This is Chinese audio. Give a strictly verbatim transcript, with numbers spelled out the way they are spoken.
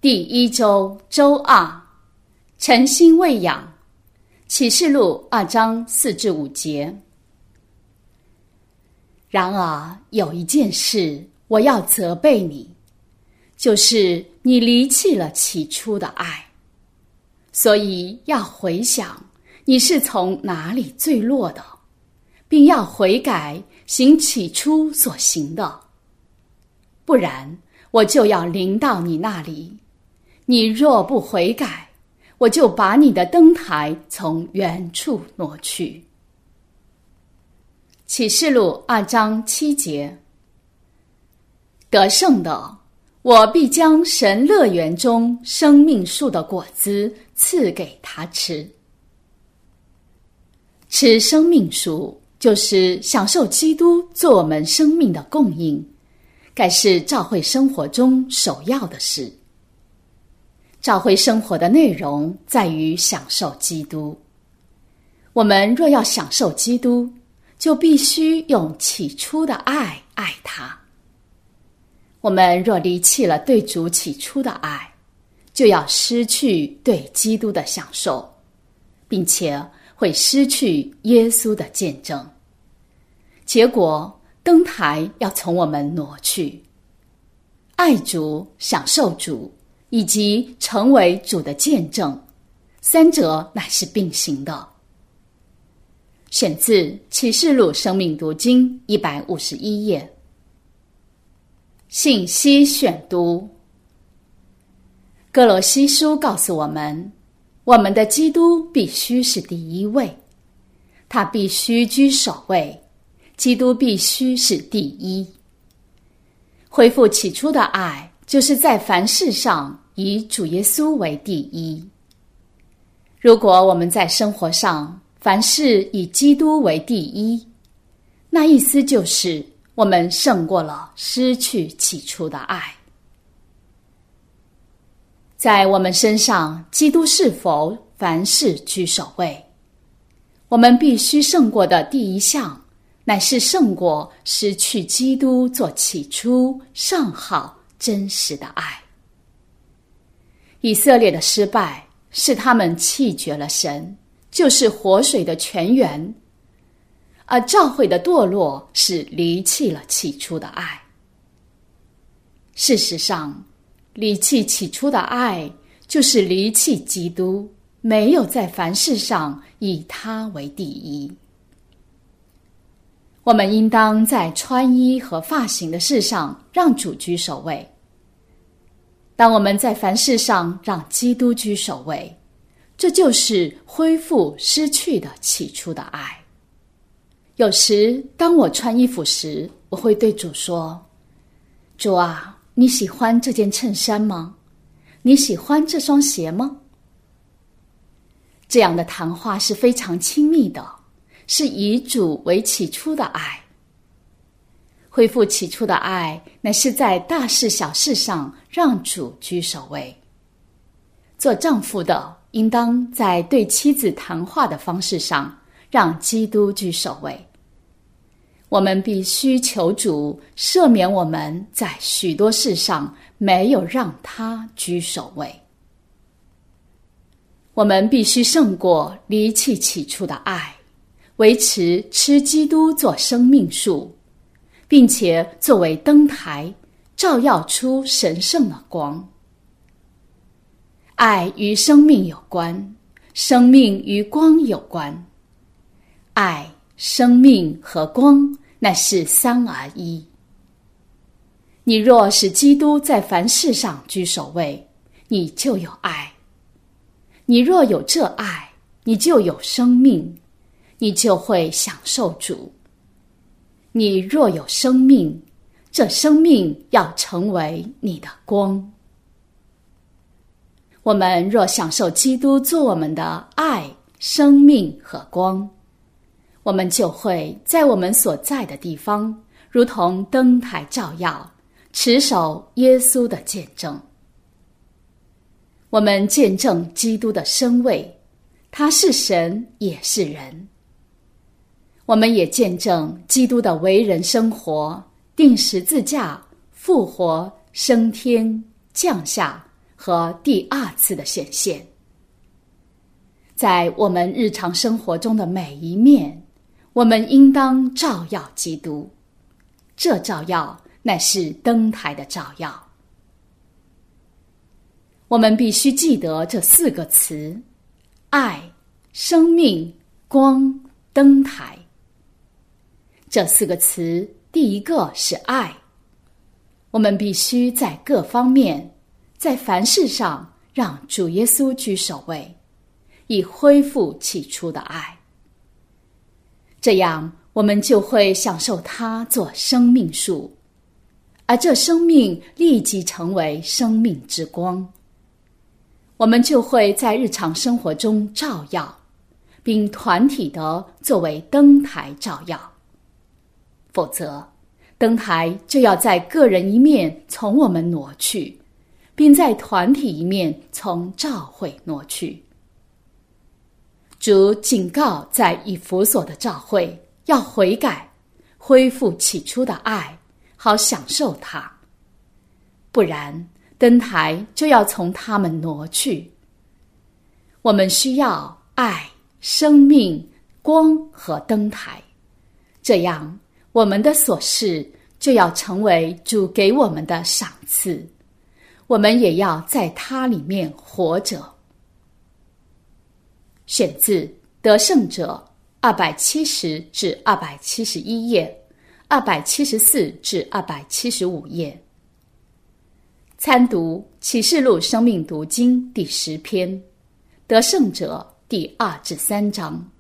第一周周二，诚心喂养，启示录二章四至五节。然而有一件事我要责备你，就是你离弃了起初的爱，所以要回想你是从哪里坠落的，并要悔改，行起初所行的，不然我就要临到你那里。你若不悔改，我就把你的灯台从原处挪去。启示录二章七节，得胜的，我必将神乐园中生命树的果子赐给他吃。吃生命树就是享受基督做我们生命的供应，该是教会生活中首要的事。教会生活的内容在于享受基督。我们若要享受基督，就必须用起初的爱爱他。我们若离弃了对主起初的爱，就要失去对基督的享受，并且会失去耶稣的见证。结果，灯台要从我们挪去。爱主、享受主以及成为主的见证，三者乃是并行的。选自启示录生命读经一百五十一页。信息选读。哥罗西书告诉我们，我们的基督必须是第一位，他必须居首位，基督必须是第一。恢复起初的爱，就是在凡事上以主耶稣为第一。如果我们在生活上凡事以基督为第一，那意思就是我们胜过了失去起初的爱。在我们身上，基督是否凡事居首位？我们必须胜过的第一项，乃是胜过失去基督做起初上好真实的爱。以色列的失败是他们弃绝了神，就是活水的泉源，而教会的堕落是离弃了起初的爱。事实上，离弃起初的爱就是离弃基督，没有在凡事上以他为第一。我们应当在穿衣和发型的事上让主居首位。当我们在凡事上让基督居首位，这就是恢复失去的起初的爱。有时当我穿衣服时，我会对主说，主啊，你喜欢这件衬衫吗？你喜欢这双鞋吗？这样的谈话是非常亲密的，是以主为起初的爱。恢复起初的爱，乃是在大事小事上让主居首位。做丈夫的应当在对妻子谈话的方式上让基督居首位。我们必须求主赦免我们在许多事上没有让他居首位。我们必须胜过离弃起初的爱，维持吃基督做生命树，并且作为灯台照耀出神圣的光。爱与生命有关，生命与光有关。爱、生命和光乃是三而一。你若使基督在凡事上居首位，你就有爱。你若有这爱，你就有生命，你就会享受主。你若有生命，这生命要成为你的光。我们若享受基督做我们的爱、生命和光，我们就会在我们所在的地方，如同灯台照耀，持守耶稣的见证。我们见证基督的身位，他是神也是人。我们也见证基督的为人生活，钉十字架、复活、升天、降下和第二次的显现。在我们日常生活中的每一面，我们应当照耀基督，这照耀乃是灯台的照耀。我们必须记得这四个词：爱、生命、光、灯台。这四个词，第一个是爱。我们必须在各方面，在凡事上让主耶稣居首位，以恢复起初的爱。这样我们就会享受他做生命树，而这生命立即成为生命之光。我们就会在日常生活中照耀，并团体的作为灯台照耀。否则，灯台就要在个人一面从我们挪去，并在团体一面从教会挪去。主警告在以弗所的教会要悔改，恢复起初的爱，好享受它。不然，灯台就要从他们挪去。我们需要爱、生命、光和灯台，这样我们的所事就要成为主给我们的赏赐，我们也要在它里面活着。选自得胜者二百七十至二百七十一页，二百七十四至二百七十五页。参读启示录生命读经第十篇，得胜者第二至三章。